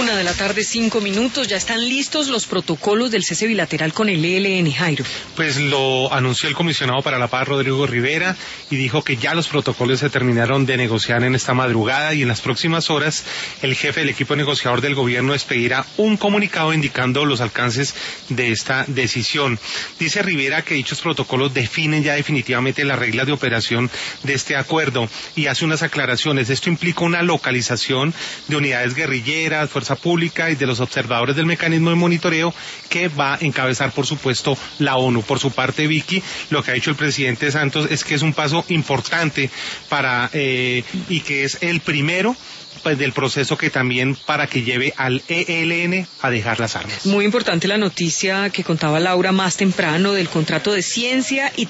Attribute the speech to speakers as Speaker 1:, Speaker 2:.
Speaker 1: 1:05 p.m, ya están listos los protocolos del cese bilateral con el ELN, Jairo.
Speaker 2: Pues lo anunció el comisionado para la paz, Rodrigo Rivera, y dijo que ya los protocolos se terminaron de negociar en esta madrugada y en las próximas horas el jefe del equipo negociador del gobierno expedirá un comunicado indicando los alcances de esta decisión. Dice Rivera que dichos protocolos definen ya definitivamente las reglas de operación de este acuerdo y hace unas aclaraciones. Esto implica una localización de unidades guerrilleras, fuerza pública y de los observadores del mecanismo de monitoreo que va a encabezar, por supuesto, la ONU. Por su parte, Vicky, lo que ha dicho el presidente Santos es que es un paso importante y que es el primero pues del proceso que también para que lleve al ELN a dejar las armas.
Speaker 1: Muy importante la noticia que contaba Laura más temprano del contrato de ciencia y